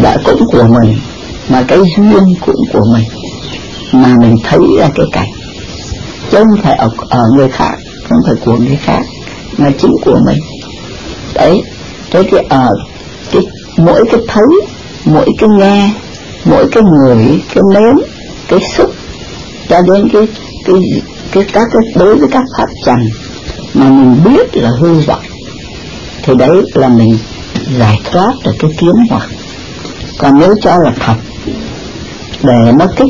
đã cũng của mình, mà cái duyên cũng của mình, mà mình thấy ra cái cảnh, chứ không phải ở người khác, không phải của người khác, mà chính của mình. Đấy, thế thì mỗi cái thấy, mỗi cái nghe, mỗi cái ngửi, cái nếm, cái xúc, cho đến các đối với các pháp trần mà mình biết là hư vọng, thì đấy là mình giải thoát được cái kiến hoặc. Còn nếu cho là thật, để nó kích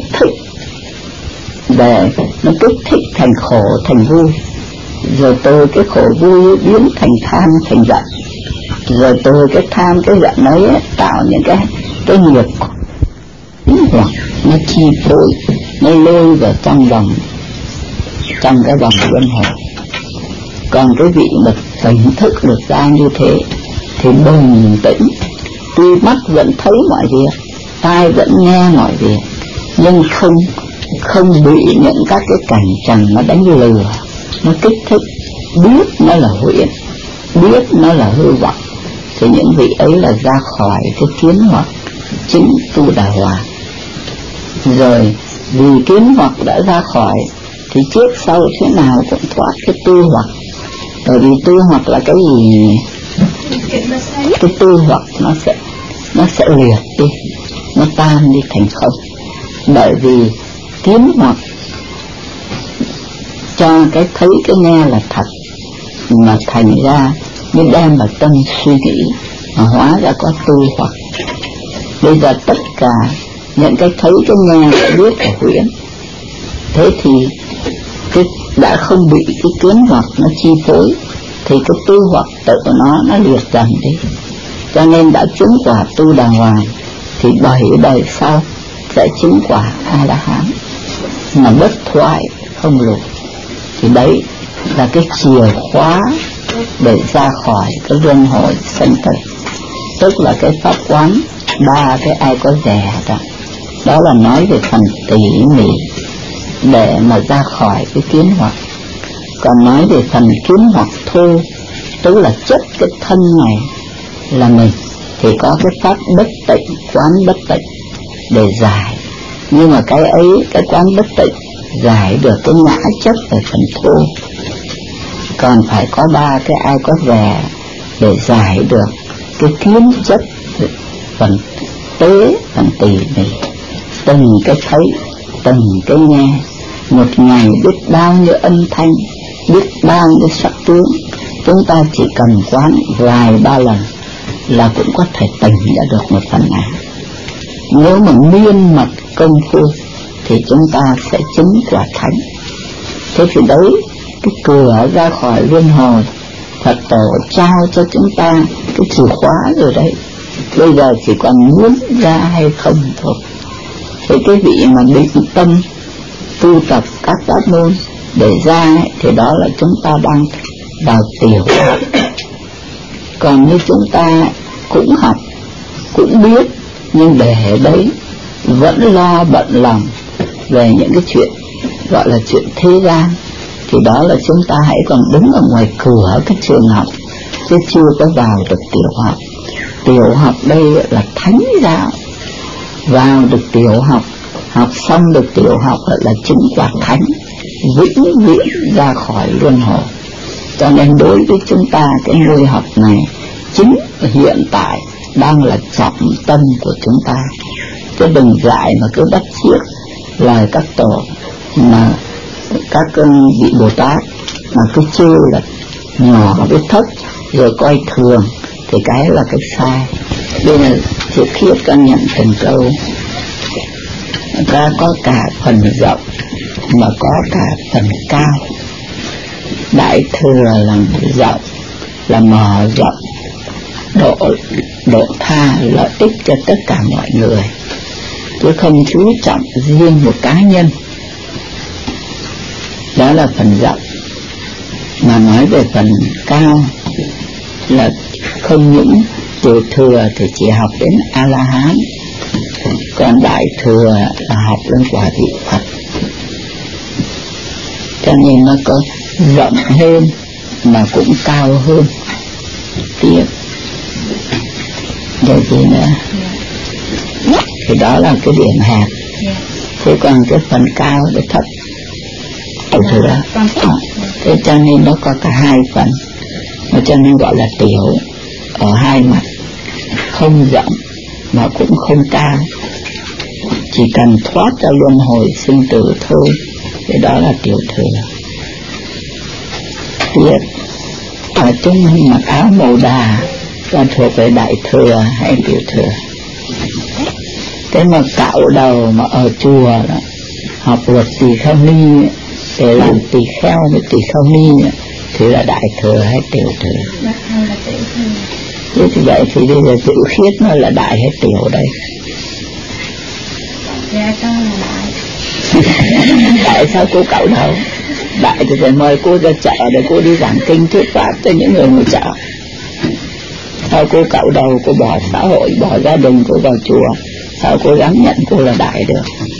thích thành khổ thành vui, rồi từ cái khổ vui biến thành tham thành giận, rồi từ cái tham cái giận ấy tạo những cái nghiệp hoặc nó chi phối, nó lôi vào trong cái vòng luân hồi. Còn cái vị mà tỉnh thức được ra như thế thì bình tĩnh, tuy mắt vẫn thấy mọi việc, tai vẫn nghe mọi việc, nhưng không bị những các cái cảnh trần nó đánh lừa, nó kích thích, biết nó là huyễn, biết nó là hư vọng, thì những vị ấy là ra khỏi cái kiến hoặc chính tu đà hòa. Rồi vì kiến hoặc đã ra khỏi thì trước sau thế nào cũng thoát cái tư hoặc. Bởi vì tư hoặc là cái gì? Cái tư hoặc nó sẽ liệt đi, nó tan đi thành không. Bởi vì kiến hoặc cho cái thấy cái nghe là thật, mà thành ra mới đem vào tâm suy nghĩ, mà hóa ra có tư hoặc. Bây giờ tất cả những cái thấy cái nghe cái biết là huyễn, thế thì đã không bị cái kiến hoặc nó chi phối, thì cái tư hoặc tự nó liệt dần đi. Cho nên đã chứng quả tu đà hoàng thì 7 đời sau sẽ chứng quả A-la-hán, mà bất thoại không lùi. Thì đấy là cái chìa khóa để ra khỏi cái luân hồi sanh tử, tức là cái pháp quán 3 cái ai có rẻ đó. Đó là nói về phần tỉ mỉ để mà ra khỏi cái kiến hoặc. Còn nói về phần kiến hoặc thô, tức là chất cái thân này là mình, thì có cái pháp bất tịnh, quán bất tịnh để giải. Nhưng mà cái ấy, cái quán bất tịnh giải được cái ngã chấp về phần thô. Còn phải có 3 cái ai có rẻ để giải được cái kiến chấp phần tế, phần tỉ mỉ, từng cái thấy, từng cái nghe. Một ngày biết bao nhiêu âm thanh, biết bao nhiêu sắc tướng, chúng ta chỉ cần quán vài 3 lần là cũng có thể tỉnh ra được một phần nào. Nếu mà miên mật công phu thì chúng ta sẽ chứng quả thánh. Thế thì đấy, cái cửa ra khỏi luân hồi Phật tổ trao cho chúng ta cái chìa khóa rồi đấy. Bây giờ chỉ còn muốn ra hay không thôi. Thế cái vị mà định tâm tu tập các pháp môn để ra ấy, thì đó là chúng ta đang vào tiểu học. Còn như chúng ta cũng học, cũng biết, nhưng để đấy vẫn lo bận lòng về những cái chuyện gọi là chuyện thế gian, thì đó là chúng ta hãy còn đứng ở ngoài cửa cái trường học, chứ chưa có vào được tiểu học. Tiểu học đây là thánh giáo. Vào được tiểu học, học xong được tiểu học là chứng quả thánh, vĩnh viễn ra khỏi luân hồi. Cho nên đối với chúng ta cái ngôi học này chính hiện tại đang là trọng tâm của chúng ta. Chứ đừng dại mà cứ bắt chước lời các tổ, mà các vị Bồ Tát mà cứ chê là nhỏ với thấp rồi coi thường, thì cái là cái sai. Đây là Thiệt Khiết con nhận thành câu, ta có cả phần rộng mà có cả phần cao. Đại thừa là rộng, là mở rộng, độ tha lợi ích cho tất cả mọi người, chứ không chú trọng riêng một cá nhân. Đó là phần rộng. Mà nói về phần cao là không những tiểu thừa thì chỉ học đến A-la-hán, còn đại thừa là học lên quả vị Phật. Cho nên nó có rộng hơn mà cũng cao hơn. Tiếp rồi gì nữa? thì đó là cái điểm hẹp. Thế còn cái phần cao để thấp tiểu thừa. Thế cho nên nó có cả hai phần, nó cho nên gọi là tiểu ở hai mặt, không rộng mà cũng không cao, chỉ cần thoát ra luân hồi sinh tử thôi, thì đó là tiểu thừa. Tiếp ở chúng mặc áo màu đà là thuộc về đại thừa hay tiểu thừa? Cái mà cạo đầu mà ở chùa đó, học luật tỳ kheo ni để làm tỳ kheo với tỳ kheo ni thì là đại thừa hay tiểu thừa? Thế thì vậy thì bây giờ tiểu khiết nó là đại hay tiểu đây? Tại sao cô cạo đầu? Đại thì phải mời cô ra chợ để cô đi giảng kinh thuyết pháp cho những người ngồi chợ. Sao cô cạo đầu, cô bỏ xã hội, bỏ gia đình cô vào chùa, sao cô dám nhận cô là đại được?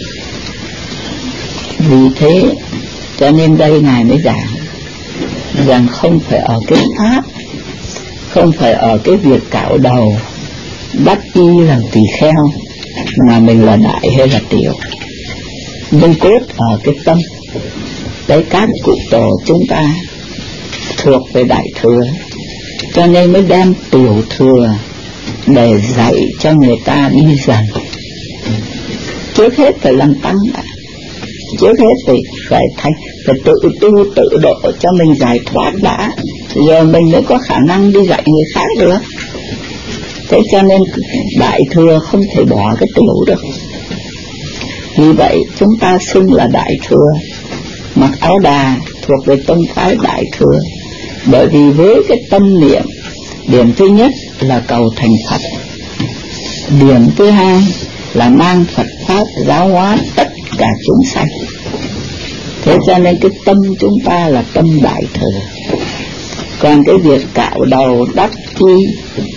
Vì thế cho nên đây Ngài mới giảng rằng không phải ở cái pháp, không phải ở cái việc cạo đầu bắt y làm tỳ kheo mà mình là đại hay là tiểu. Nhưng cốt ở cái tâm. Đấy, các cụ tổ chúng ta thuộc về đại thừa, cho nên mới đem tiểu thừa để dạy cho người ta đi dần. Trước hết phải làm tăng đã, trước hết phải tự tu tự độ cho mình giải thoát đã, rồi mình mới có khả năng đi dạy người khác được. Thế cho nên đại thừa không thể bỏ cái tiểu được. Vì vậy chúng ta xưng là đại thừa, mặc áo đà thuộc về tông phái đại thừa, bởi vì với cái tâm niệm, điểm thứ nhất là cầu thành Phật, điểm thứ hai là mang Phật pháp giáo hóa tất cả chúng sanh. Thế cho nên cái tâm chúng ta là tâm đại thừa. Còn cái việc cạo đầu đắp chi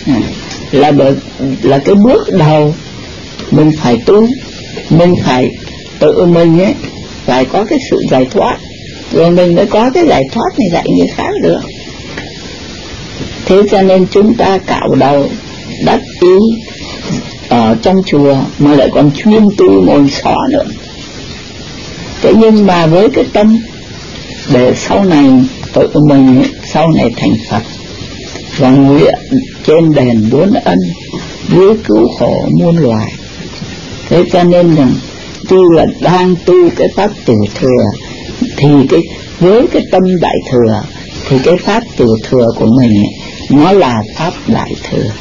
là cái bước đầu mình phải tu, mình phải tự mình ấy phải có cái sự giải thoát, rồi mình mới có cái giải thoát này dạy người khác được. Thế cho nên chúng ta cạo đầu đắp y ở trong chùa mà lại còn chuyên tu môn xỏ nữa. Thế nhưng mà với cái tâm để sau này tự mình sau này thành Phật và nguyện trên đền bốn ân dưới cứu khổ muôn loài. Thế cho nên rằng tuy là đang tu cái pháp tiểu thừa thì với cái tâm đại thừa thì cái pháp tiểu thừa của mình nó là pháp đại thừa.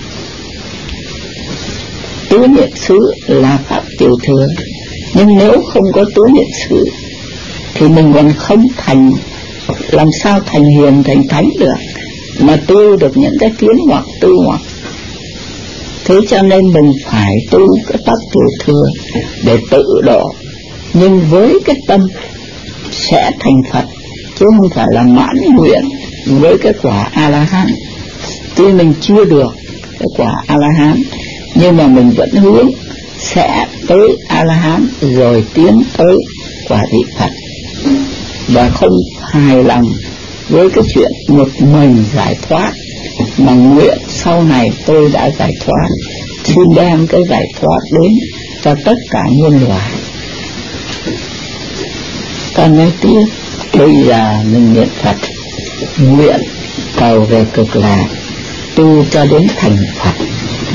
Tứ niệm xứ là pháp tiểu thừa, nhưng nếu không có tứ niệm xứ thì mình còn không thành, làm sao thành hiền thành thánh được, mà tu được những cái kiến hoặc tư hoặc. Thế cho nên mình phải tu cái pháp tiểu thừa để tự độ, nhưng với cái tâm sẽ thành Phật, chứ không phải là mãn nguyện với cái quả A-la-hán. Tuy mình chưa được cái quả A-la-hán, nhưng mà mình vẫn hướng sẽ tới A-la-hán rồi tiến tới quả vị Phật, và không hài lòng với cái chuyện một mình giải thoát, mà nguyện sau này tôi đã giải thoát, xin đem cái giải thoát đến cho tất cả muôn loài. Còn nói tiếp, bây giờ mình niệm Phật, nguyện cầu về cực lạc, tu cho đến thành Phật.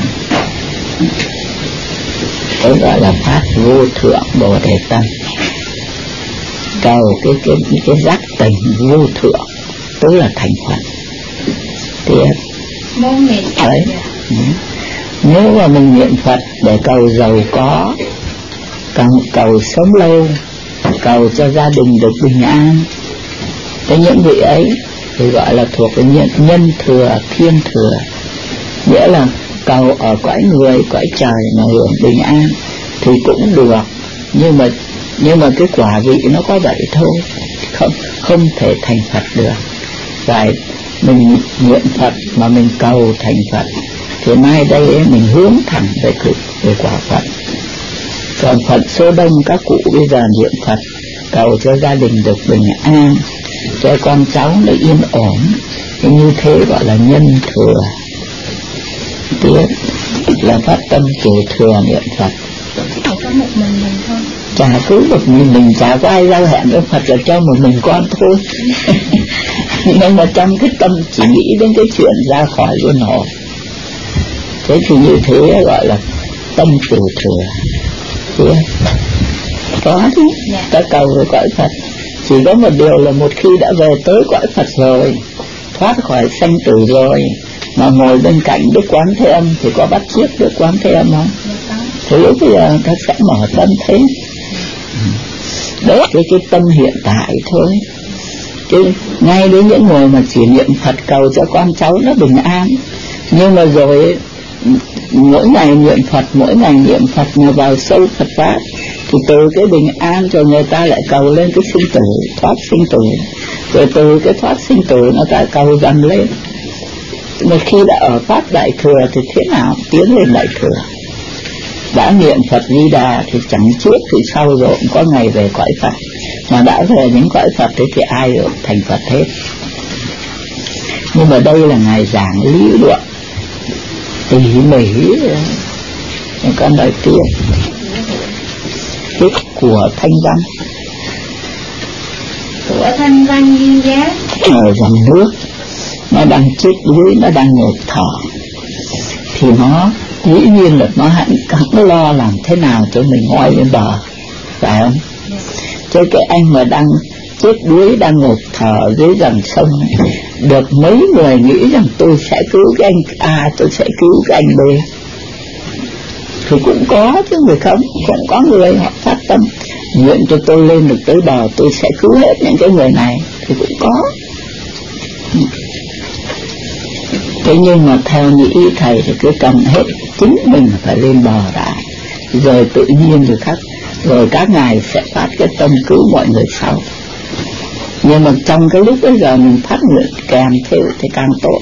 Đấy gọi là pháp vô thượng Bồ Đề Tâm. Cầu cái giác tình vô thượng, tức là thành Phật. Tiếp đấy. Nếu mà mình niệm Phật để cầu giàu có, cầu sống lâu, cầu cho gia đình được bình an, cái những vị ấy thì gọi là thuộc về nhân thừa, thiên thừa, nghĩa là cầu ở cõi người, cõi trời mà hưởng bình an thì cũng được, nhưng mà cái quả vị nó có vậy thôi, không thể thành Phật được. Vậy mình niệm Phật mà mình cầu thành Phật thì mai đây ấy, mình hướng thẳng về quả Phật. Còn Phật số đông các cụ bây giờ niệm Phật cầu cho gia đình được bình an, cho con cháu nó yên ổn, thì như thế gọi là nhân thừa. Tiếp là phát tâm tiểu thừa niệm Phật. có một mình thôi. Chả cứ một mình, chả có ai giao hẹn với Phật là cho một mình con thôi. Nhưng mà trong cái tâm chỉ nghĩ đến cái chuyện ra khỏi luân hồi. Thế thì như thế gọi là tâm từ thừa. Thế có chứ, ta cầu với cõi Phật. Chỉ có một điều là một khi đã về tới cõi Phật rồi, thoát khỏi sanh tử rồi, mà ngồi bên cạnh Đức Quán Thế Âm thì có bắt chiếc Đức Quán Thế Âm không? Thì lúc bây giờ ta sẽ mở tâm thế. Đấy, cái tâm hiện tại thôi. Chứ ngay đến những người mà chỉ niệm Phật cầu cho con cháu nó bình an, nhưng mà rồi mỗi ngày niệm Phật mà vào sâu Phật pháp, thì từ cái bình an rồi người ta lại cầu lên cái sinh tử, thoát sinh tử, rồi từ cái thoát sinh tử nó ta cầu dần lên. Một khi đã ở pháp đại thừa thì thế nào tiến lên đại thừa. Đã niệm Phật Di Đà thì chẳng trước thì sau rồi cũng có ngày về cõi Phật, mà đã về những cõi Phật thì ai rồi thành Phật hết. Nhưng mà đây là ngài giảng lý luận tỉ mỉ. Con nói tiếp của Thanh Văn. Của Thanh Văn duyên giác ở dòng nước, nó đang chết đuối, nó đang ngột thở, thì nó dĩ nhiên là nó hẳn lo làm thế nào cho mình ngoi lên bờ, phải không? Chứ cái anh mà đang chết đuối, đang ngột thở dưới dòng sông, được mấy người nghĩ rằng tôi sẽ cứu cái anh A, tôi sẽ cứu cái anh B, thì cũng có chứ người không, cũng có người họ phát tâm nguyện cho tôi lên được tới bờ, tôi sẽ cứu hết những cái người này, thì cũng có. Thế nhưng mà theo như ý thầy thì cứ cần hết chính mình phải lên bờ đã, rồi tự nhiên rồi rồi các ngài sẽ phát cái tâm cứu mọi người sau. Nhưng mà trong cái lúc bây giờ mình phát nguyện kèm theo thì càng tốt.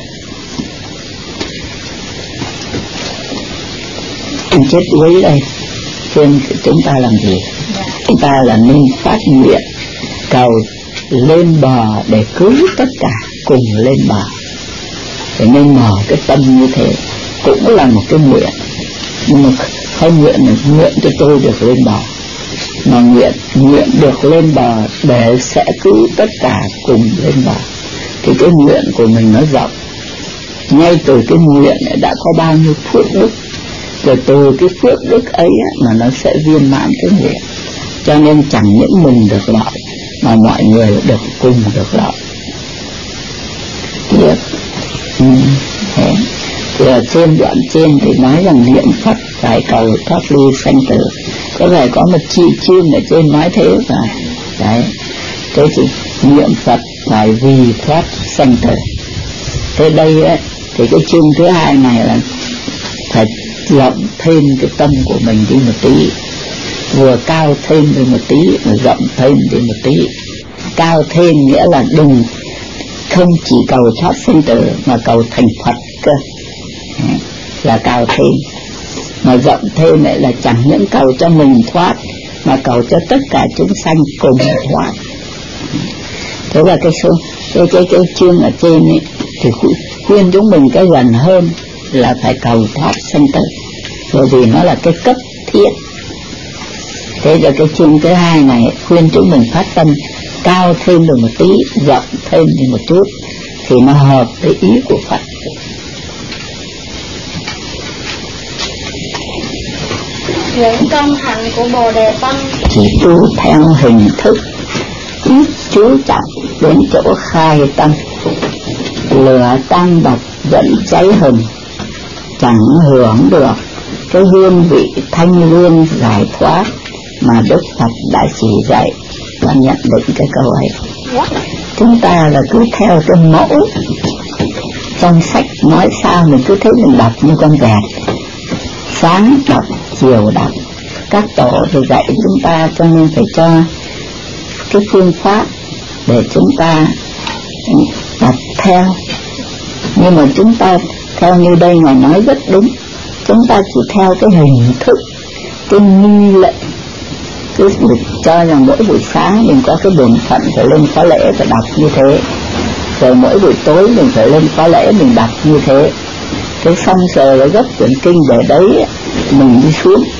Chết đuối đây, trên chúng ta làm gì? Chúng ta là nên phát nguyện cầu lên bờ để cứu tất cả cùng lên bờ. Để nên mở cái tâm như thế cũng là một cái nguyện. Nhưng mà không nguyện cho tôi được lên bờ, mà nguyện được lên bờ để sẽ cứu tất cả cùng lên bờ. Thì cái nguyện của mình nó rộng. Ngay từ cái nguyện này đã có bao nhiêu phước đức, rồi từ cái phước đức ấy mà nó sẽ viên mãn cái nguyện. Cho nên chẳng những mình được lợi mà mọi người được cùng được lợi. Tiếp thế. Thì ở trên đoạn trên thì nói rằng niệm Phật phải cầu thoát ly sanh tử. Có vẻ có một chi chương ở trên nói thế phải. Đấy. Thế thì niệm Phật phải vì thoát sanh tử. Thế đây ấy, thì cái chương thứ hai này là phải rộng thêm cái tâm của mình đi một tí, vừa cao thêm đi một tí, mà rộng thêm đi một tí. Cao thêm nghĩa là đừng không chỉ cầu thoát sinh tử mà cầu thành Phật cơ, là cao thêm. Mà rộng thêm lại là chẳng những cầu cho mình thoát mà cầu cho tất cả chúng sanh cùng thoát. Thế là cái chương ở trên ấy thì khuyên chúng mình cái gần hơn là phải cầu thoát sanh tử, bởi vì nó là cái cấp thiết. Thế là cái chương thứ hai này khuyên chúng mình phát tâm cao thêm được một tí, rộng thêm được một chút, thì nó hợp với ý của Phật. Những công hạnh của Bồ Đề Tâm chỉ tu theo hình thức, ít chú trọng đến chỗ khai tâm. Lửa tăng bậc vẫn cháy hừng, chẳng hưởng được cái hương vị thanh lương giải thoát mà Đức Phật đã chỉ dạy. Và nhận định cái câu ấy. Chúng ta là cứ theo cái mẫu trong sách nói sao mình cứ thấy mình đọc như con vẹt, sáng đọc chiều đọc. Các tổ thì dạy chúng ta, cho nên phải cho cái phương pháp để chúng ta đọc theo. Nhưng mà chúng ta theo như đây mà nói rất đúng, chúng ta chỉ theo cái hình thức, cái nghi lệnh. Cứ cho rằng mỗi buổi sáng mình có cái bổn phận phải lên khóa lễ phải đọc như thế, rồi mỗi buổi tối mình phải lên khóa lễ mình đọc như thế. Thế xong rồi là gấp quyển kinh để đấy mình đi xuống,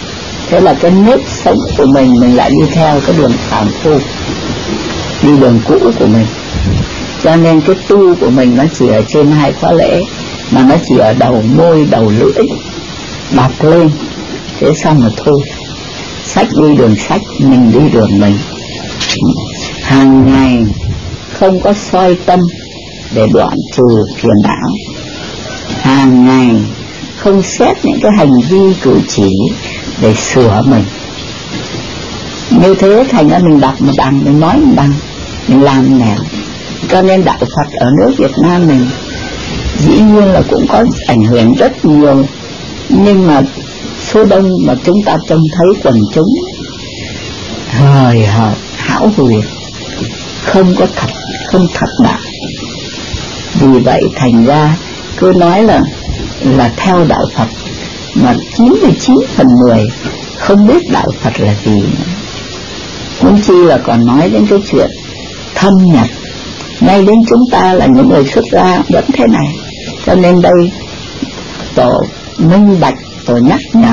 Thế là cái nếp sống của mình lại đi theo cái đường phàm phu, đi đường cũ của mình. Cho nên cái tu của mình nó chỉ ở trên 2 khóa lễ, mà nó chỉ ở đầu môi đầu lưỡi bật lên, thế xong rồi thôi. Sách đi đường sách, mình đi đường mình. Hàng ngày không có soi tâm để đoạn trừ phiền não, hàng ngày không xét những cái hành vi cử chỉ để sửa mình. Như thế thành ra mình đọc một đằng, mình nói một đằng, mình làm nẻo. Cho nên đạo Phật ở nước Việt Nam mình dĩ nhiên là cũng có ảnh hưởng rất nhiều, nhưng mà số đông mà chúng ta trông thấy quần chúng hời hợt, hão huyền, không có thật, không thật đạo. Vì vậy thành ra cứ nói là theo đạo Phật, mà 99/10 không biết đạo Phật là gì nữa. Huống chi là còn nói đến cái chuyện thâm nhập. Ngay đến chúng ta là những người xuất gia vẫn thế này. Cho nên đây tổ minh bạch, tổ nhắc nhở,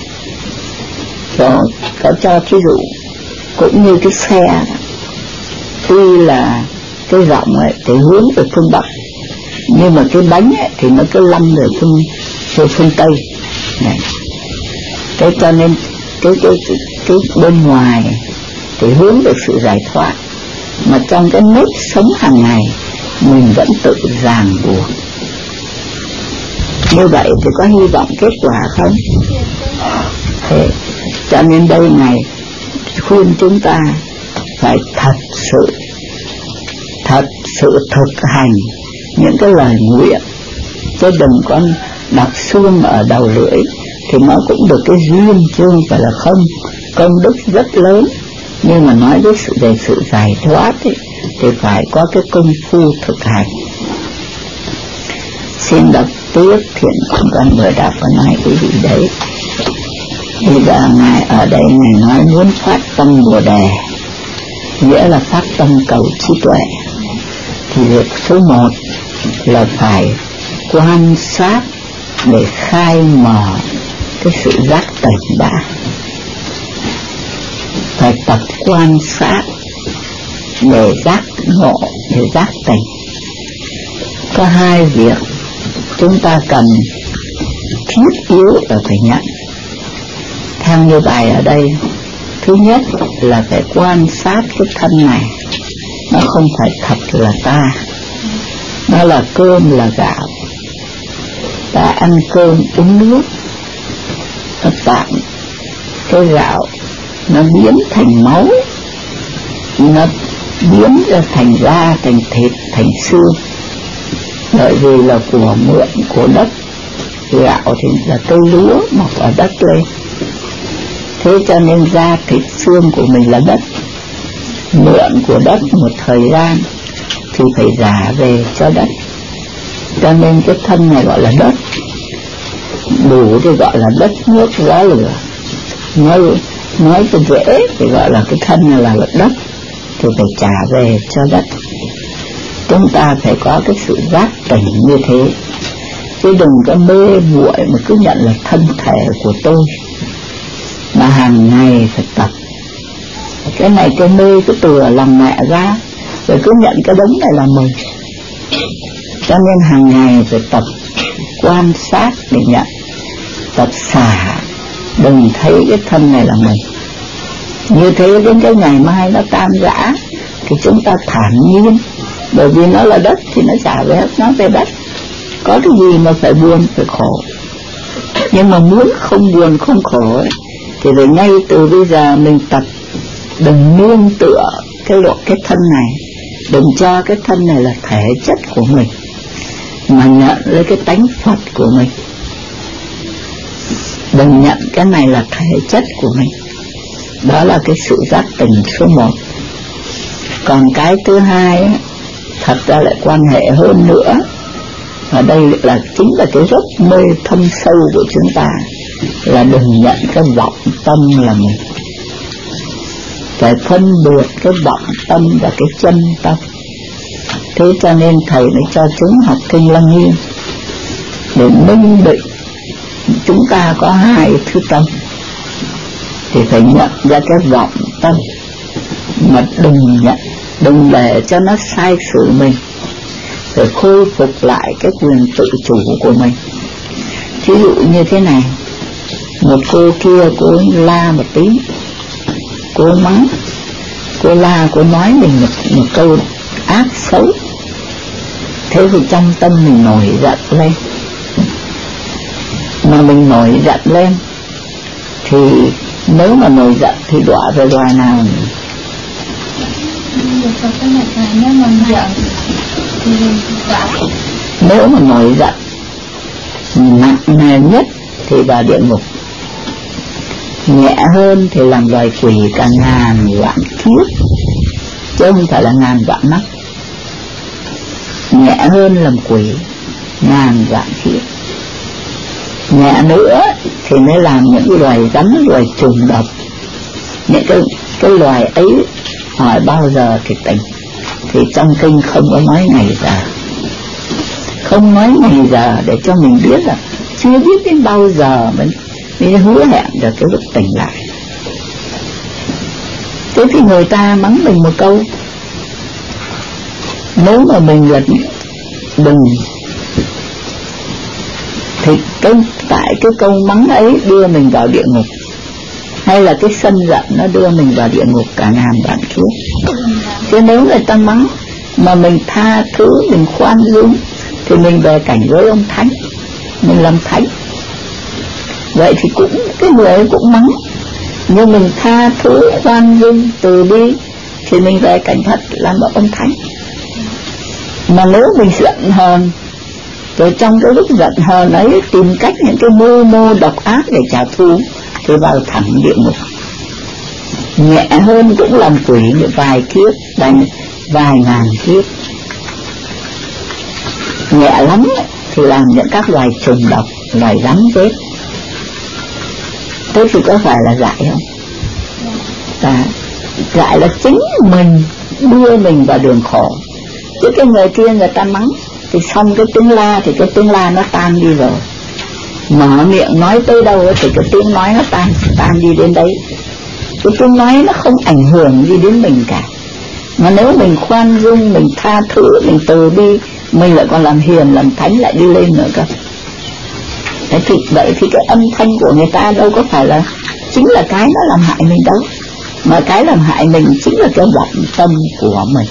tổ có cho thí dụ. Cũng như cái xe, tuy là cái rộng ấy thì hướng về phương Bắc, nhưng mà cái bánh ấy thì nó cứ lăn về phương Tây này. Thế cho nên cái bên ngoài thì hướng về sự giải thoát, mà trong cái nếp sống hàng ngày mình vẫn tự ràng buộc. Như vậy thì có hy vọng kết quả không? Thế cho nên đây này khuyên chúng ta phải thật sự thực hành những cái lời nguyện, chứ đừng có đọc xuông ở đầu lưỡi thì nó cũng được cái duyên, chứ không phải là không. Công đức rất lớn, nhưng mà nói về sự giải thoát thì phải có cái công phu thực hành. Xin đọc tiếp thiện con vừa đọc và nói cái gì đấy. Bây giờ Ngài ở đây Ngài nói muốn phát tâm Bồ Đề, nghĩa là phát tâm cầu trí tuệ, thì việc số 1 là phải quan sát để khai mở cái sự giác tỉnh đã. Phải tập quan sát để giác ngộ, để giác tỉnh. Có 2 việc chúng ta cần thiết yếu là phải nhận. Theo như bài ở đây, thứ nhất là phải quan sát cái thân này, nó không phải thật là ta, nó là cơm là gạo. Ta ăn cơm uống nước, nó tạm cái gạo nó biến thành máu, nó biến ra thành da, thành thịt, thành xương, bởi vì là của mượn của đất. Gạo thì là cây lúa mọc ở đất lên, thế cho nên da thịt xương của mình là đất, mượn của đất một thời gian thì phải trả về cho đất. Cho nên cái thân này gọi là đất, đủ thì gọi là đất nước gió lửa. Nói cho dễ thì gọi là cái thân này là đất, thì phải trả về cho đất. Chúng ta phải có cái sự giác tỉnh như thế, chứ đừng có mê muội mà cứ nhận là thân thể của tôi, mà hàng ngày phải tập. Cái này cái mê cứ từ lòng mẹ ra, rồi cứ nhận cái đống này là mình. Cho nên hàng ngày phải tập quan sát để nhận, tập xả, đừng thấy cái thân này là mình. Như thế đến cái ngày mai nó tan rã thì chúng ta thản nhiên, bởi vì nó là đất thì nó trả về hết, nó về đất. Có cái gì mà phải buồn, phải khổ. Nhưng mà muốn không buồn không khổ ấy, thì phải ngay từ bây giờ mình tập, đừng nương tựa cái thân này, đừng cho cái thân này là thể chất của mình, mà nhận lấy cái tánh Phật của mình. Đừng nhận cái này là thể chất của mình. Đó là cái sự giác tỉnh số 1. Còn cái thứ hai ấy, thật ra lại quan hệ hơn nữa, và đây là chính là cái gốc mê thâm sâu của chúng ta, là đừng nhận cái vọng tâm là mình. Phải phân biệt cái vọng tâm và cái chân tâm. Thế cho nên thầy mới cho chúng học kinh Lăng Nghiêm để minh định chúng ta có 2 thứ tâm. thì phải nhận ra cái vọng tâm, mà đừng để cho nó sai sử mình, phải khôi phục lại cái quyền tự chủ của mình. Ví dụ như thế này, một cô kia cô la một tí, cô mắng, cô la, cô nói mình một câu ác xấu, thế thì trong tâm mình nổi giận lên. Mà mình nổi giận lên thì nếu mà nổi giận thì đọa về loài nào? Nếu mà nổi giận nặng nề nhất thì vào địa ngục, nhẹ hơn thì làm loài quỷ cả ngàn vạn kiếp, chứ không phải là ngàn vạn năm. Nhẹ hơn làm quỷ ngàn vạn kiếp. Nhẹ nữa thì mới làm những loài rắn, loài trùng độc. Những cái loài ấy hỏi bao giờ thì tỉnh, thì trong kinh không có nói ngày giờ, không nói ngày giờ để cho mình biết là chưa biết đến bao giờ mới hứa hẹn được cái lúc tỉnh lại. Thế thì người ta mắng mình một câu, nếu mà mình là đừng, thì tại cái câu mắng ấy đưa mình vào địa ngục, hay là cái sân giận nó đưa mình vào địa ngục cả ngàn vạn kiếp. Chứ nếu người ta mắng mà mình tha thứ, mình khoan dung, thì mình về cảnh giới ông thánh, mình làm thánh. Vậy thì cũng cái người ấy cũng mắng, nhưng mình tha thứ, khoan dung, từ bi, thì mình về cảnh Phật làm ông thánh. Mà nếu mình giận hờn, rồi trong cái lúc giận hờn ấy tìm cách những cái mưu độc ác để trả thù, thì vào thẳng địa ngục. Nhẹ hơn cũng làm quỷ vài kiếp, vài ngàn kiếp. Nhẹ lắm thì làm những các loài trùng độc, loài rắn rết. Thế thì có phải là dại không? Dại là chính mình đưa mình vào đường khổ. Chứ cái người kia người ta mắng thì xong cái tiếng la, thì cái tiếng la nó tan đi rồi. Mở miệng nói tới đâu thì cái tiếng nói nó tan đi đến đấy. Cái tiếng nói nó không ảnh hưởng gì đến mình cả. Mà nếu mình khoan dung, mình tha thứ, mình từ bi, mình lại còn làm hiền, làm thánh lại đi lên nữa cơ. Vậy thì cái âm thanh của người ta đâu có phải là chính là cái nó làm hại mình đâu, mà cái làm hại mình chính là cái vọng tâm của mình.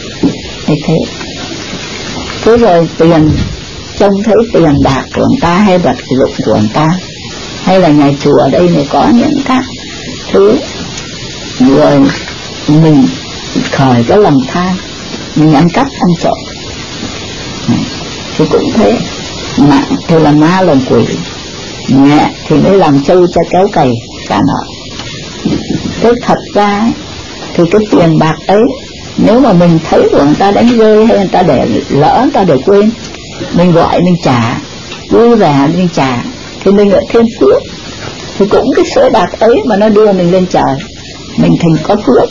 Thế rồi tiền, trông thấy tiền bạc của người ta hay vật dụng của người ta, hay là nhà chùa ở đây này có những các thứ, rồi mình khởi cái lòng tham, mình ăn cắp ăn trộm, thì cũng thế. Nặng thì là ma làm quỷ, nhẹ thì mới làm trâu cho kéo cày cả nọ. Thế thật ra thì cái tiền bạc ấy, nếu mà mình thấy của người ta đánh rơi, hay người ta để lỡ, người ta để quên, mình gọi mình trả, vui vẻ mình trả, thì mình lại thêm phước. Thì cũng cái số bạc ấy mà nó đưa mình lên trời, mình thành có phước.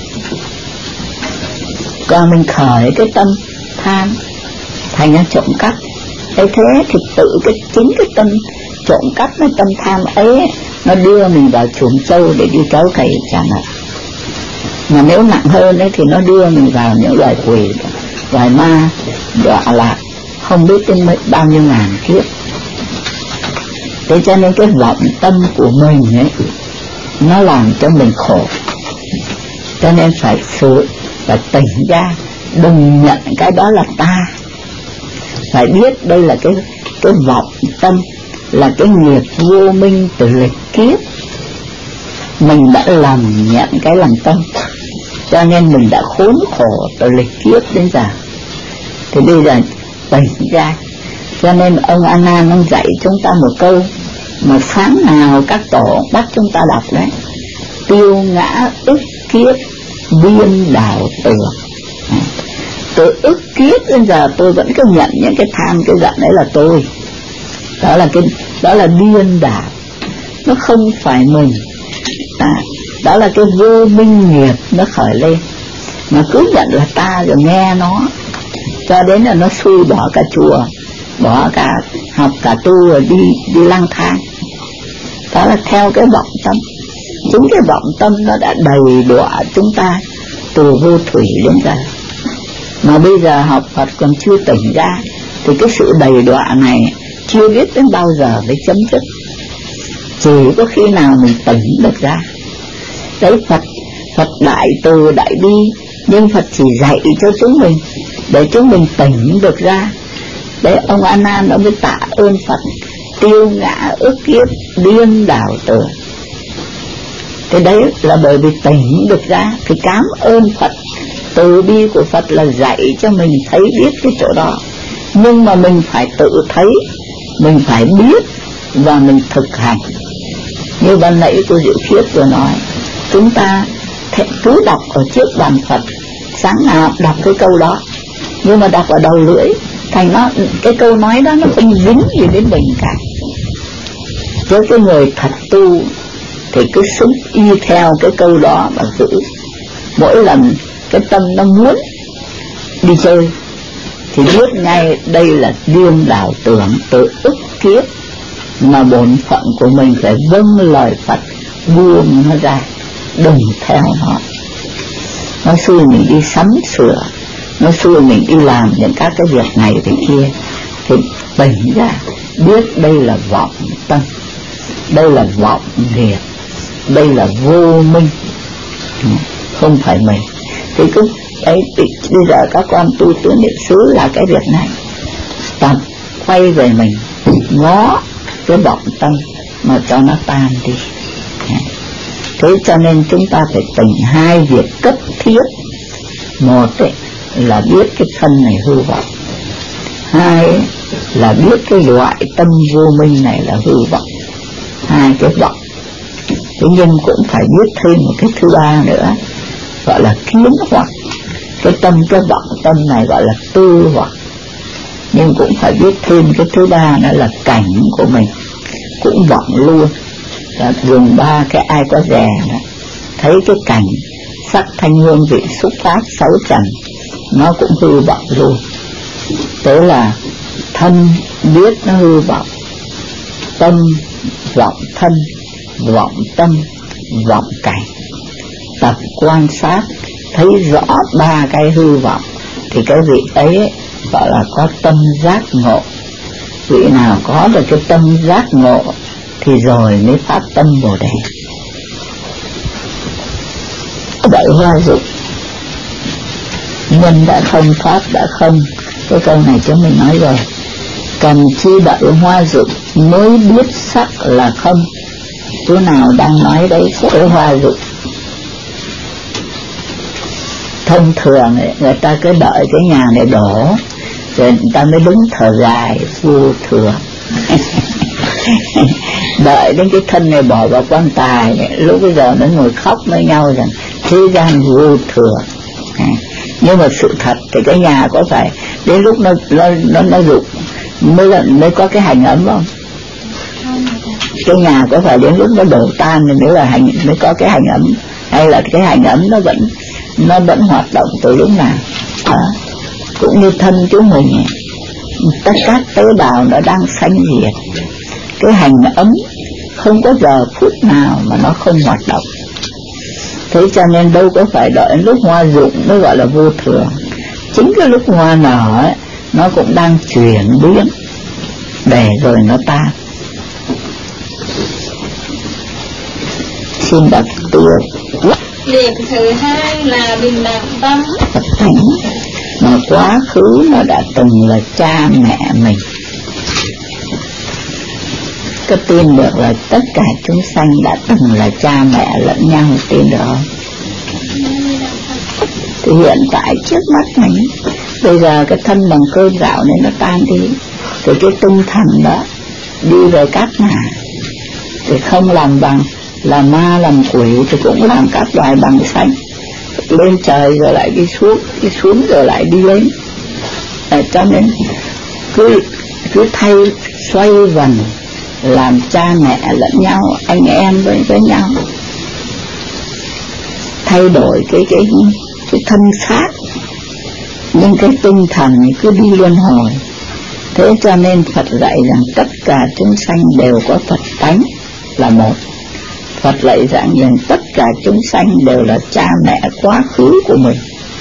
Còn mình khởi cái tâm tham, thành ra trộm cắp. Thế thì tự chính cái tâm trộm cắp, cái tâm tham ấy, nó đưa mình vào chuồng trâu để đi kéo cày trả nợ. Mà nếu nặng hơn ấy, thì nó đưa mình vào những loài quỷ, loài ma, đọa lạc không biết đến bao nhiêu ngàn kiếp. Thế cho nên cái vọng tâm của mình ấy, nó làm cho mình khổ. Cho nên phải tỉnh ra, đừng nhận cái đó là ta. Phải biết đây là cái vọng tâm, là cái nghiệp vô minh từ lịch kiếp. Mình đã lầm nhận cái lầm tâm, cho nên mình đã khốn khổ từ lịch kiếp đến giờ. Thì bây giờ tỉnh ra. Cho nên ông A Nan ông dạy chúng ta một câu mà sáng nào các tổ bắt chúng ta đọc đấy: tiêu ngã ức kiếp biên đảo tường. Từ ức kiếp đến giờ tôi vẫn cứ nhận những cái tham, cái giận đấy là tôi. Đó là biên đảo, nó không phải mình. Đó là cái vô minh nghiệp nó khởi lên, mà cứ nhận là ta rồi nghe nó, cho đến là nó xui bỏ cả chùa, bỏ cả học cả tu, rồi đi lang thang. Đó là theo cái vọng tâm. Chứ chính cái vọng tâm nó đã đầy đọa chúng ta từ vô thủy đến giờ. Mà bây giờ học Phật còn chưa tỉnh ra thì cái sự đầy đọa này chưa biết đến bao giờ mới chấm dứt. Chỉ có khi nào mình tỉnh được ra. Đấy, Phật đại từ đại bi, nhưng Phật chỉ dạy cho chúng mình để chúng mình tỉnh được ra. Đấy, ông A Nan ông mới tạ ơn Phật, tiêu ngã ức kiếp điên đảo tử. Thế đấy là bởi vì tỉnh được ra thì cảm ơn Phật. Từ bi của Phật là dạy cho mình thấy biết cái chỗ đó, nhưng mà mình phải tự thấy, mình phải biết và mình thực hành. Như ban nãy cô Diệu Khiết vừa nói, chúng ta cứ đọc ở trước bàn Phật, sáng nào đọc cái câu đó, nhưng mà đọc ở đầu lưỡi, thành nó cái câu nói đó nó không dính gì đến mình cả. Với cái người thật tu thì cứ sống y theo cái câu đó mà giữ. Mỗi lần cái tâm nó muốn đi chơi thì biết ngay đây là điên đảo tưởng, tự ức kiếp, mà bổn phận của mình phải vâng lời Phật, buông nó ra, đừng theo nó. Nó xui mình đi sắm sửa, nó xui mình đi làm những các cái việc này thì kia, thì tỉnh ra biết đây là vọng tâm, đây là vọng nghiệp, đây là vô minh, không phải mình. Thì cứ đấy, bây giờ các con tu tứ niệm xứ là cái việc này, tập quay về mình, ngó cái vọng tâm mà cho nó tan đi. Thế cho nên chúng ta phải tỉnh hai việc cấp thiết. Một ấy, là biết cái thân này hư vọng. Hai ấy, là biết cái loại tâm vô minh này là hư vọng. Hai cái vọng. Thế nhưng cũng phải biết thêm một cái thứ ba nữa, gọi là kiến hoặc. Cái vọng tâm này gọi là tư hoặc. Nhưng cũng phải biết thêm cái thứ ba nữa là cảnh của mình cũng vọng luôn. Là dùng ba cái ai có rè đó, thấy cái cảnh sắc thanh hương vị xúc pháp sáu trần nó cũng hư vọng luôn. Thế là thân biết nó hư vọng, tâm vọng thân, vọng tâm, vọng cảnh. Tập quan sát thấy rõ ba cái hư vọng thì cái vị ấy gọi là có tâm giác ngộ. Vị nào có được cái tâm giác ngộ thì rồi mới phát tâm Bồ Đề. Đợi hoa dụng, nhân đã không, pháp đã không. Cái câu này chúng mình nói rồi. Cần chi đợi hoa dụng mới biết sắc là không. Chỗ nào đang nói đấy cái hoa dụng. Thông thường ấy, người ta cứ đợi cái nhà này đổ rồi người ta mới đứng thở dài vô thường. Đợi đến cái thân này bỏ vào quan tài ấy, lúc bây giờ nó ngồi khóc với nhau rằng thế gian vô thường. Nhưng mà sự thật thì cái nhà có phải đến lúc nó rụng mới có cái hành ấm không? Cái nhà có phải đến lúc nó đổ tan mới là mới có cái hành ấm, hay là cái hành ấm nó vẫn hoạt động từ lúc nào? Cũng như thân chúng mình ấy, tất các tế bào nó đang sanh diệt, cái hành ấm không có giờ phút nào mà nó không hoạt động. Thế cho nên đâu có phải đợi lúc hoa rụng mới gọi là vô thường. Chính cái lúc hoa nở ấy, nó cũng đang chuyển biến để rồi nó tan. Xin đọc tiếp. Việc thứ hai là bình đẳng tâm. Phật thánh mà quá khứ nó đã từng là cha mẹ mình. Có tin được là tất cả chúng sanh đã từng là cha mẹ lẫn nhau, tin được không? Thì hiện tại trước mắt mình, bây giờ cái thân bằng cơm gạo nên nó tan đi, thì cái tinh thần đó đi về các ngã, thì không làm bằng, làm ma làm quỷ thì cũng làm các loài bằng xanh, lên trời rồi lại đi xuống rồi lại đi lên. Cho nên cứ thay xoay vần làm cha mẹ lẫn nhau, anh em với nhau, thay đổi cái thân xác, nhưng cái tinh thần cứ đi luân hồi. Thế cho nên Phật dạy rằng tất cả chúng sanh đều có Phật tánh là một. Phật lại giảng rằng tất cả chúng sanh đều là cha mẹ quá khứ của mình.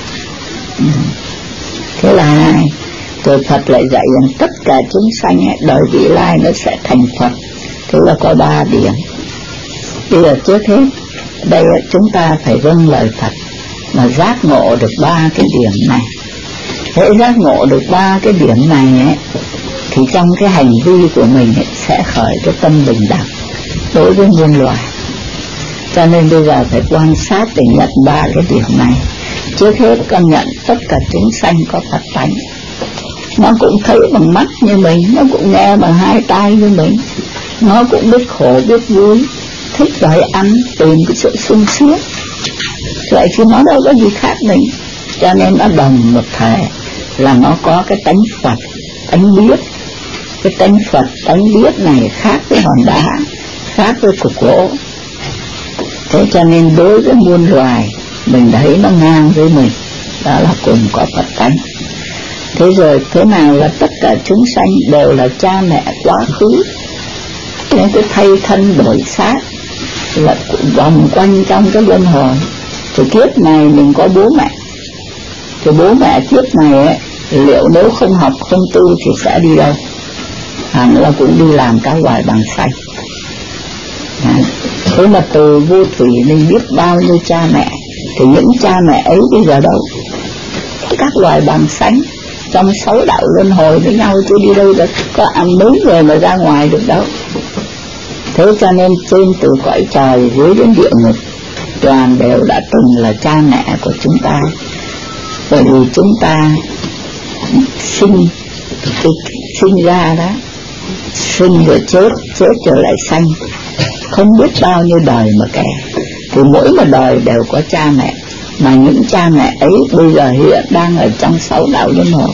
Thế là hai. Rồi Phật lại dạy rằng tất cả chúng sanh đời vị lai nó sẽ thành Phật. Thế là có 3 điểm. Bây giờ trước hết đây chúng ta phải vâng lời Phật mà giác ngộ được 3 cái điểm này. Hễ giác ngộ được 3 cái điểm này ấy, thì trong cái hành vi của mình ấy, sẽ khởi cái tâm bình đẳng đối với muôn loài. Cho nên bây giờ phải quan sát để nhận 3 cái điểm này. Trước hết con nhận tất cả chúng sanh có Phật tánh. Nó cũng thấy bằng mắt như mình, nó cũng nghe bằng 2 tai như mình, nó cũng biết khổ biết vui, thích đòi ăn, tìm cái sự sung sướng. Vậy chứ nó đâu có gì khác mình. Cho nên nó đồng một thể là nó có cái tánh Phật, tánh biết. Cái tánh Phật, tánh biết này khác với hòn đá, khác với cục gỗ. Thế cho nên đối với muôn loài mình thấy nó ngang với mình, đó là cùng có Phật tánh. Thế rồi thế nào là tất cả chúng sanh đều là cha mẹ quá khứ. Nên cái thay thân đổi xác là vòng quanh trong cái luân hồi. Thì kiếp này mình có bố mẹ, thì bố mẹ kiếp này ấy, liệu nếu không học không tu thì sẽ đi đâu? Hẳn là cũng đi làm cái loài bằng xanh. Thế mà từ vô thủy mình biết bao nhiêu cha mẹ, thì những cha mẹ ấy bây giờ đâu? Các loài bằng xanh trong 6 đạo luân hồi với nhau chứ đi đâu được, có ăn mấy người mà ra ngoài được đâu. Thế cho nên trên từ cõi trời dưới đến địa ngục toàn đều đã từng là cha mẹ của chúng ta. Bởi vì chúng ta sinh ra đó, sinh rồi chết, chết rồi lại sanh, không biết bao nhiêu đời mà kể. Thì mỗi một đời đều có cha mẹ, mà những cha mẹ ấy bây giờ hiện đang ở trong 6 đạo luân hồi.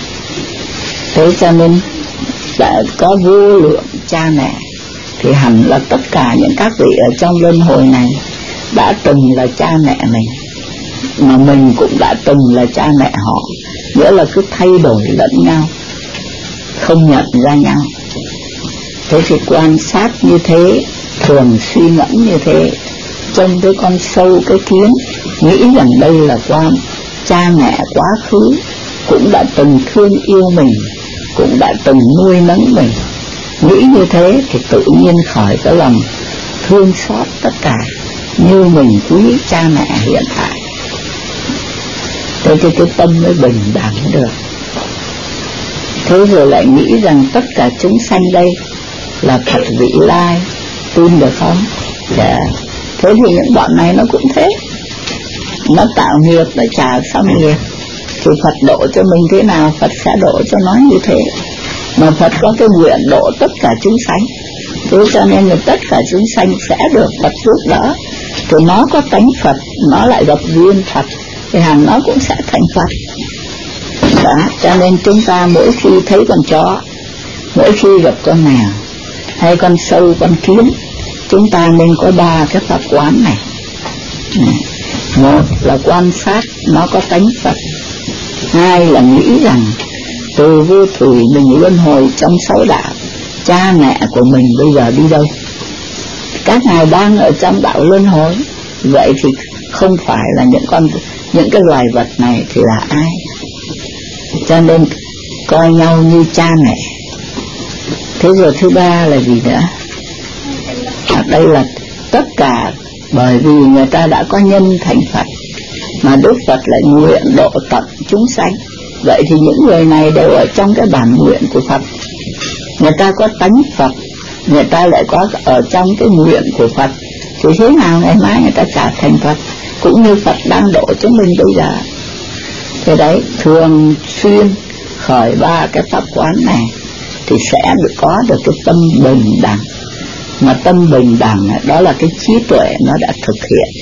Thế cho nên đã có vô lượng cha mẹ, thì hẳn là tất cả những các vị ở trong luân hồi này đã từng là cha mẹ mình, mà mình cũng đã từng là cha mẹ họ. Nghĩa là cứ thay đổi lẫn nhau, không nhận ra nhau. Thế thì quan sát như thế, thường suy ngẫm như thế, trông cái con sâu cái kiến, nghĩ rằng đây là cha mẹ quá khứ cũng đã từng thương yêu mình, cũng đã từng nuôi nấng mình. Nghĩ như thế thì tự nhiên khởi cái lòng thương xót tất cả, như mình quý cha mẹ hiện tại. Thế thì cái tâm mới bình đẳng được. Thế rồi lại nghĩ rằng tất cả chúng sanh đây là Phật vị lai, tin được không? Dạ. Thế thì những bọn này nó cũng thế, nó tạo nghiệp, nó trả xong nghiệp, thì Phật độ cho mình thế nào Phật sẽ độ cho nó như thế. Mà Phật có cái nguyện độ tất cả chúng sanh, thế cho nên là tất cả chúng sanh sẽ được Phật giúp đỡ. Thì nó có tánh Phật, nó lại gặp duyên Phật, thì hẳn nó cũng sẽ thành Phật. Đó, cho nên chúng ta mỗi khi thấy con chó, mỗi khi gặp con mèo, hay con sâu, con kiến, chúng ta nên có 3 cái pháp quán này. Một là quan sát nó có tánh Phật. 2 là nghĩ rằng từ vô thủy mình luân hồi trong 6 đạo, cha mẹ của mình bây giờ đi đâu? Các ngài đang ở trong đạo luân hồi. Vậy thì không phải là những cái loài vật này thì là ai? Cho nên coi nhau như cha mẹ. Thế rồi thứ 3 là gì nữa? Đây là tất cả, bởi vì người ta đã có nhân thành Phật, mà Đức Phật lại nguyện độ tận chúng sanh. Vậy thì những người này đều ở trong cái bản nguyện của Phật. Người ta có tánh Phật, người ta lại có ở trong cái nguyện của Phật, thì thế nào ngày mai người ta trả thành Phật, cũng như Phật đang độ chúng mình bây giờ. Thế đấy, thường xuyên khởi 3 cái pháp quán này thì sẽ có được cái tâm bình đẳng. Mà tâm bình đẳng đó là cái trí tuệ nó đã thực hiện.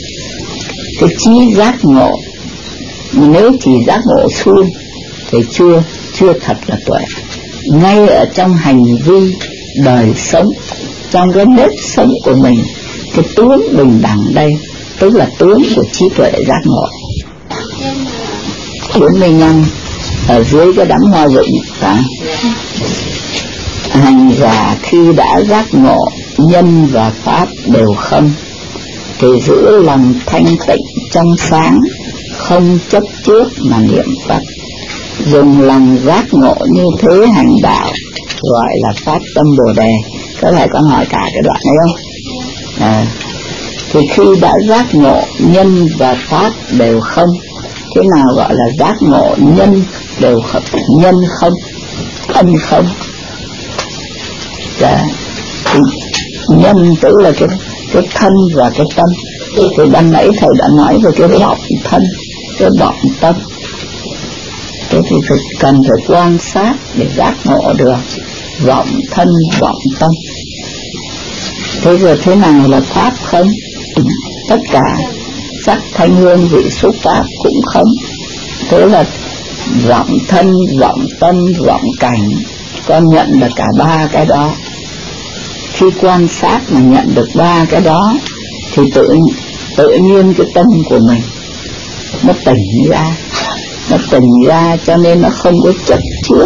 Cái trí giác ngộ, nếu chỉ giác ngộ suông thì chưa thật là tuệ. Ngay ở trong hành vi đời sống, trong cái nếp sống của mình, cái tướng bình đẳng đây tức là tướng của trí tuệ giác ngộ. 45 ở dưới cái đám hoa rụng. Hành giả khi đã giác ngộ nhân và pháp đều không, thì giữ lòng thanh tịnh trong sáng, không chấp trước mà niệm Phật, dùng lòng giác ngộ như thế hành đạo, gọi là phát tâm Bồ Đề. Có thể con hỏi cả cái đoạn này không? Thì khi đã giác ngộ nhân và pháp đều không, thế nào gọi là giác ngộ nhân đều không? Nhân không, ân không. Thì nhân tức là cái thân và cái tâm. Thì ban nãy thầy đã nói về cái vọng thân, cái vọng tâm. Thế thì cần phải quan sát để giác ngộ được vọng thân, vọng tâm. Thế rồi thế nào là pháp không? Tất cả sắc thanh hương vị xúc pháp cũng không. Thế là vọng thân, vọng tâm, vọng cảnh, con nhận được cả ba cái đó. Khi quan sát mà nhận được ba cái đó thì tự nhiên cái tâm của mình nó tỉnh ra, cho nên nó không có chấp trước,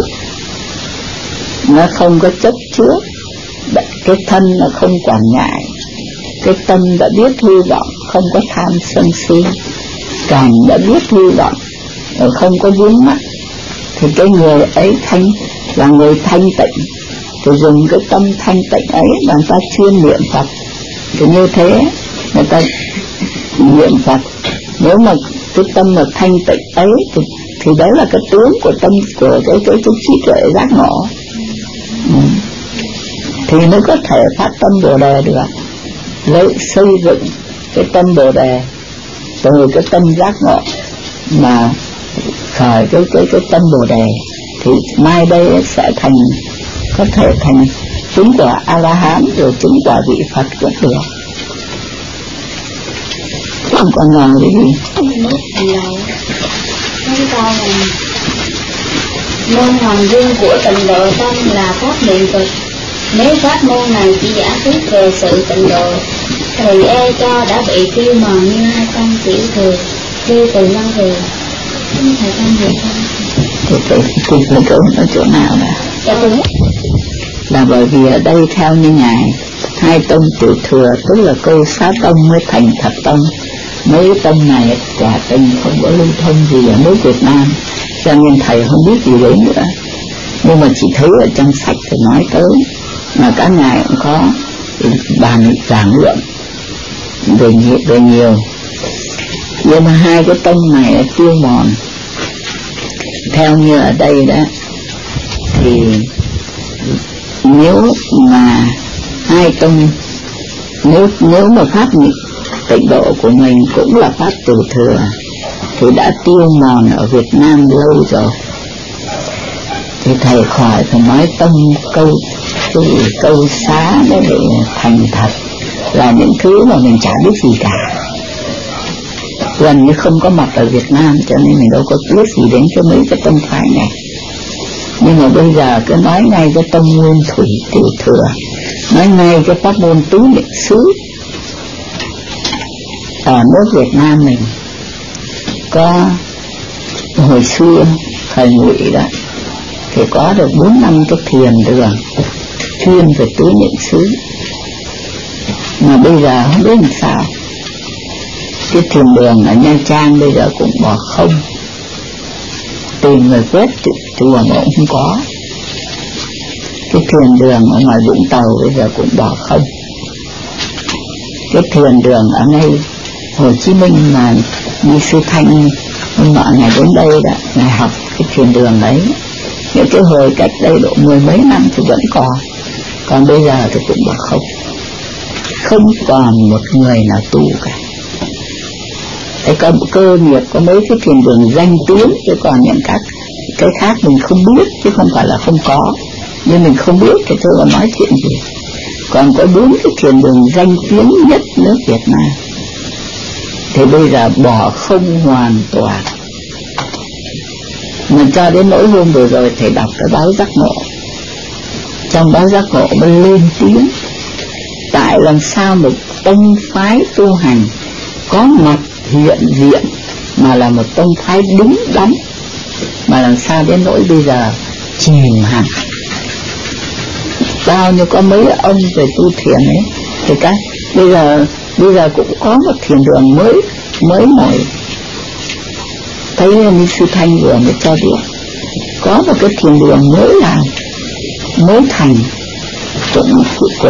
cái thân nó không quản ngại, cái tâm đã biết hy vọng, không có tham sân si, cảnh đã biết hy vọng, không có vướng mắc, thì cái người ấy là người thanh tịnh. Thì dùng cái tâm thanh tịnh ấy làm ta chuyên niệm Phật, thì như thế người ta niệm Phật. Nếu mà cái tâm mà thanh tịnh ấy thì đấy là cái tướng của tâm, của cái trí tuệ giác ngộ. Thì mới có thể phát tâm Bồ Đề được. Lấy xây dựng cái tâm Bồ Đề từ cái tâm giác ngộ mà khởi cái tâm Bồ Đề, thì mai đây sẽ có thể thành chứng quả A-la-hán, rồi chứng quả vị Phật cũng được. Không còn ngờ cái gì. Môn hoàn riêng của tịnh độ tâm là pháp niệm Phật. Nếu pháp môn này chỉ giả thuyết về sự tịnh độ thì e cho đã bị tiêu mòn như 200 tiểu thừa tiêu từ năm thừa. Thầy con hiểu không? Thì phải tìm cái câu ở chỗ nào nè? Dạ đúng. Là bởi vì ở đây theo như ngài, 2 tông tiểu thừa tức là câu Xá tông mới thành Thật tông. Mấy tông này quả tình không có lưu thông gì ở nước Việt Nam, cho nên thầy không biết gì đấy nữa. Nhưng mà chỉ thấy ở trong sách thì nói tới, mà các ngài cũng có bàn giảng luận về nhiều. Nhưng mà 2 cái tông này tiêu mòn. Theo như ở đây đó, thì nếu mà 2 tông, nếu mà pháp tịnh độ của mình cũng là pháp tiểu thừa thì đã tiêu mòn ở Việt Nam lâu rồi. Thì thầy khỏi phải nói tông câu xá để thành thật là những thứ mà mình chả biết gì cả, gần như không có mặt ở Việt Nam, cho nên mình đâu có biết gì đến cái mấy cái tông phái này. Nhưng mà bây giờ cứ nói ngay cái tông nguyên thủy tiểu thừa, nói ngay cái pháp môn tứ niệm xứ ở nước Việt Nam mình. Có hồi xưa thời Ngụy đó thì có được 4-5 cái thiền đường chuyên về tứ niệm xứ, mà bây giờ không biết làm sao. Cái thiền đường ở Nha Trang bây giờ cũng bỏ không, tìm người quét chùa mà cũng không có. Cái thiền đường ở ngoài Vũng Tàu bây giờ cũng bỏ không. Cái thiền đường ở ngay Hồ Chí Minh mà như sư Thanh mọi ngày đến đây đó, ngày học cái thiền đường đấy, những cái hồi cách đây độ 10 mấy năm thì vẫn còn bây giờ thì cũng bỏ không. Không còn một người nào tu cả. Thế có cơ nghiệp có mấy cái thiền đường danh tiếng, chứ còn những cái khác mình không biết, chứ không phải là không có, nhưng mình không biết thì tôi nói chuyện gì. Còn có 4 cái thiền đường danh tiếng nhất nước Việt Nam thì bây giờ bỏ không hoàn toàn. Mà cho đến nỗi hôm vừa rồi thầy đọc cái báo Giác Ngộ, trong báo Giác Ngộ mới lên tiếng tại làm sao một tông phái tu hành có mặt hiện diện mà là một tông phái đúng đắn, mà làm sao đến nỗi bây giờ chìm hẳn. bao nhiêu có mấy ông về tu thiền ấy, thì cái bây giờ cũng có một thiền đường mới nổi. Thấy như sư Thanh vừa mới cho biết có một cái thiền đường mới làm, mới thành, cũng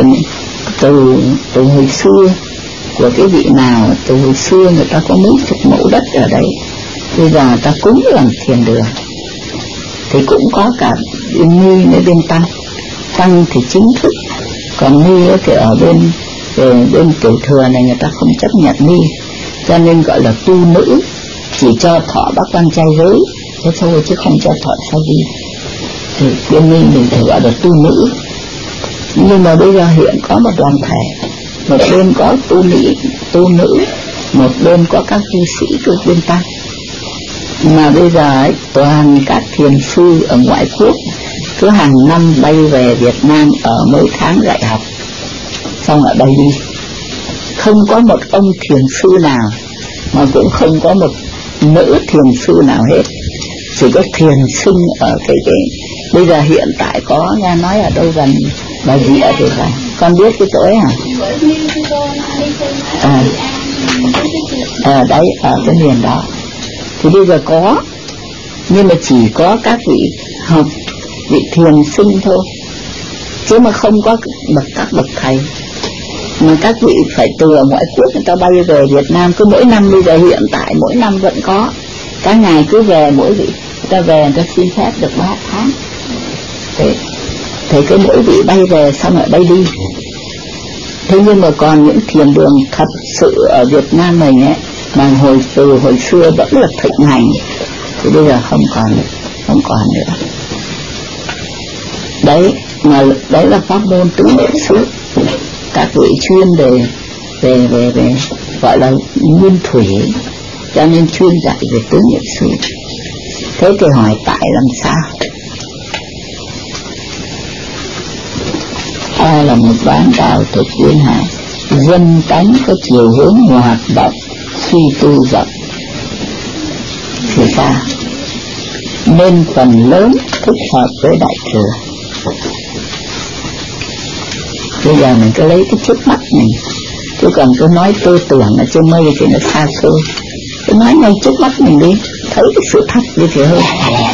từ hồi xưa của cái vị nào, từ hồi xưa người ta có mấy chục mẫu đất ở đấy, bây giờ người ta cúng làm thiền đường. Thì cũng có cả bên ni với bên tăng thì chính thức, còn ni cái ở bên tiểu thừa này người ta không chấp nhận ni, cho nên gọi là tu nữ, chỉ cho thọ bác quan trai giới thế thôi, chứ không cho thọ sa di. Thì bên ni mình phải gọi là tu nữ. Nhưng mà bây giờ hiện có một đoàn thể, một bên có tu nữ, một bên có các tu sĩ của bên tăng. Mà bây giờ ấy, toàn các thiền sư ở ngoại quốc cứ hàng năm bay về Việt Nam ở mấy tháng dạy học, xong ở đây đi. Không có một ông thiền sư nào, mà cũng không có một nữ thiền sư nào hết, chỉ có thiền sinh ở cái bây giờ hiện tại có nghe nói ở đâu gần Bà Rịa thì phải, con biết cái chỗ ấy hả? Đấy ở cái miền đó. Thì bây giờ có, nhưng mà chỉ có các vị học, vị thiền sinh thôi, chứ mà không có các bậc thầy. Mà các vị phải từ ở ngoại quốc người ta bay về Việt Nam, cứ mỗi năm, bây giờ hiện tại mỗi năm vẫn có các ngài cứ về, mỗi vị người ta về người ta xin phép được 3 tháng. Thế cái mỗi vị bay về xong rồi bay đi. Thế nhưng mà còn những thiền đường thật sự ở Việt Nam mình ấy, mà từ hồi xưa vẫn là thịnh hành, thì bây giờ không còn nữa. Đấy, mà đấy là pháp môn tứ niệm xứ. Các vị chuyên về gọi là nguyên thủy, cho nên chuyên dạy về tứ niệm xứ. Thế thì hỏi tại làm sao? A là một bán đạo thực duyên hải, dân tánh có chiều hướng hoạt động, suy tu rộng. Thì sao? Nên phần lớn thích hợp với đại thừa. Bây giờ mình cứ lấy cái trước mắt mình, chứ còn cứ nói tư tưởng ở trên mây thì nó xa xôi. Cứ nói ngay trước mắt mình đi, thấy cái sự thật như thế hơn.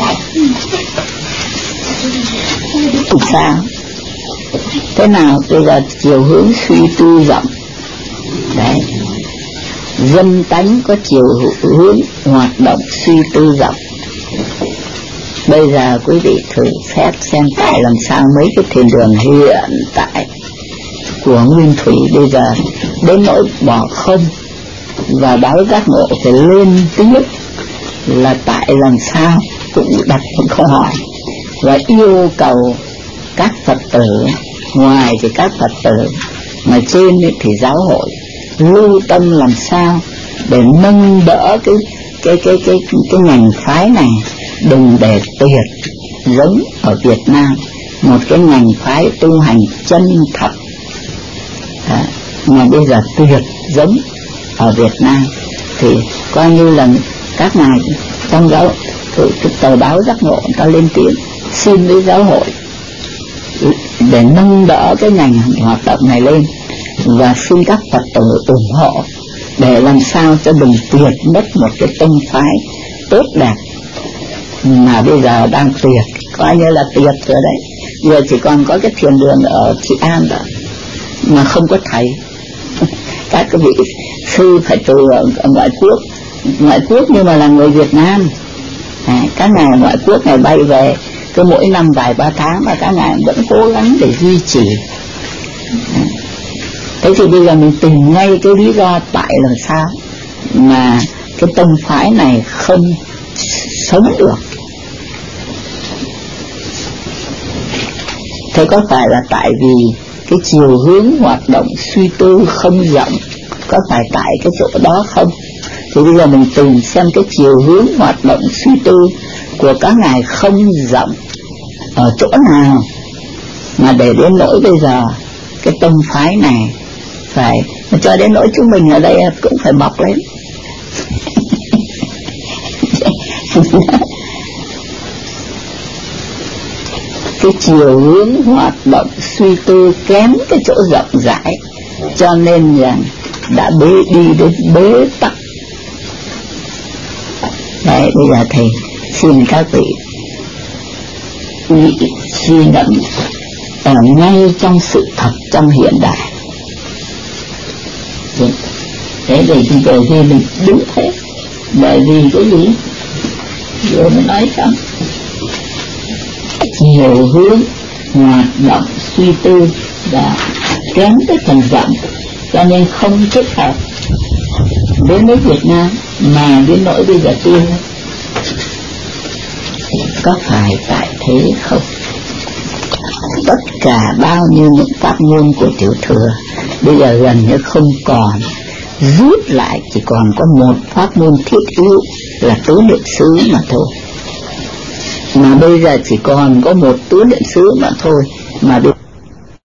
Thì sao? Thế nào? Bây giờ chiều hướng suy tu rộng. Đấy, dân tánh có chiều hướng hoạt động suy tư rộng. Bây giờ quý vị thử phép xem tại làm sao mấy cái thiền đường hiện tại của nguyên thủy bây giờ đến nỗi bỏ không và báo giác ngộ phải lên tiếng nhất, là tại làm sao cũng đặt một câu hỏi và yêu cầu các Phật tử, ngoài thì các Phật tử mà trên thì giáo hội lưu tâm làm sao để nâng đỡ cái ngành phái này, đừng để tuyệt giống ở Việt Nam, một cái ngành phái tu hành chân thật. Mà bây giờ tuyệt giống ở Việt Nam thì coi như là các ngài trong giáo cái tờ báo giác ngộ ta lên tiếng xin với giáo hội để nâng đỡ cái ngành hoạt động này lên, và xin các Phật tử ủng hộ để làm sao cho đừng tuyệt mất một cái tông phái tốt đẹp mà bây giờ đang tuyệt, coi như là tuyệt rồi đấy. Giờ chỉ còn có cái thiền đường ở Trị An đó mà không có thầy. Các cái vị sư phải từ ở ngoại quốc nhưng mà là người Việt Nam. Các ngài ngoại quốc này bay về cứ mỗi năm vài 3 tháng mà các ngài vẫn cố gắng để duy trì. Thế thì bây giờ mình tìm ngay cái lý do tại làm sao mà cái tông phái này không sống được. Thế có phải là tại vì cái chiều hướng hoạt động suy tư không rộng, có phải tại cái chỗ đó không? Thì bây giờ mình tìm xem cái chiều hướng hoạt động suy tư của các ngài không rộng ở chỗ nào mà để đến nỗi bây giờ cái tông phái này phải cho đến nỗi chúng mình ở đây cũng phải mọc lên. cái chiều hướng hoạt động suy tư kém cái chỗ rộng rãi, cho nên rằng đã đi đến bế tắc. Đấy, bây giờ thầy xin các vị suy ngẫm ở ngay trong sự thật trong hiện đại. Thế để chúng tôi khi mình đúng thế, bởi vì cái gì vừa mới nói xong, nhiều hướng hoạt động suy tư và kém cái phần rộng, cho nên không thích hợp với nước Việt Nam, mà đến nỗi bây giờ tu. Có phải tại thế không? Tất cả bao nhiêu những pháp môn của Tiểu Thừa bây giờ gần như không còn, rút lại chỉ còn có một pháp môn thiết yếu là tứ niệm xứ mà thôi. Mà bây giờ chỉ còn có một tứ niệm xứ mà thôi, mà bây